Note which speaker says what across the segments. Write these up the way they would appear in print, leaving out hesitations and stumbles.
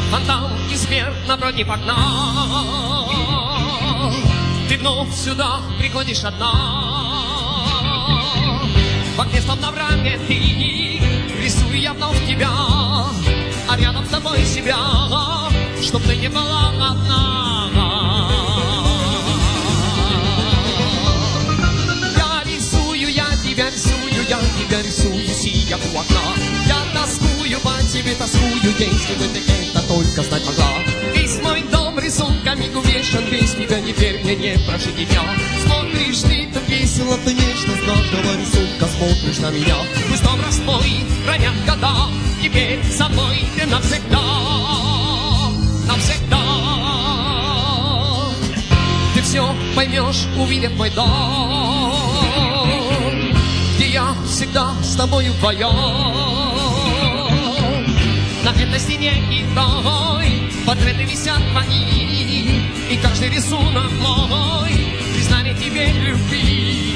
Speaker 1: фонтан из пер напротив окна. Ты вновь сюда приходишь одна. В окне словно в раме ты, рисую я вновь тебя, а рядом с тобой себя, чтоб ты не была одна. Я рисую, я тебя рисую, сидя у окна. Я тоскую по тебе, тоскую, если бы ты это только знать могла. Весь мой дом рисунками увешан, без тебя теперь мне не прожить дня. Смотришь ты так весело, ты нежно, с каждого рисунка смотришь на меня. Пустом растой хранят года, теперь со мной ты навсегда, навсегда. Ты все поймешь, увидев мой дом, где я всегда с тобою вдвоем. На этой стене и той портреты висят мои, и каждый рисунок мой признание тебе любви.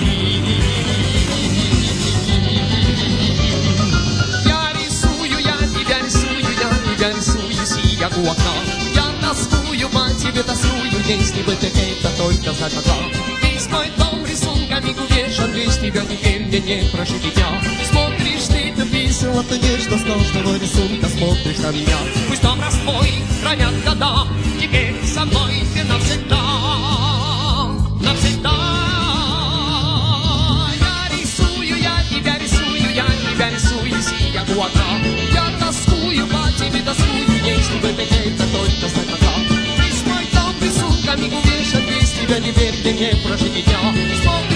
Speaker 1: Я рисую, я тебя рисую, сидя у окна. Я тоскую по тебе, тоскую, если бы ты это только знать могла. Весь мой дом рисунками увешан, без тебя теперь мне не прожить дня. Смотришь ты так весело, ты нежно, с каждого рисунка смотришь на меня. Пусть там распой хранят года, теперь со мной ты навсегда, навсегда. Я рисую, я тебя рисую, сидя у окна. Я тоскую по тебе, тоскую, если бы ты это только знать могла. Весь мой дом рисунками увешан, без тебя теперь мне не прожить дня.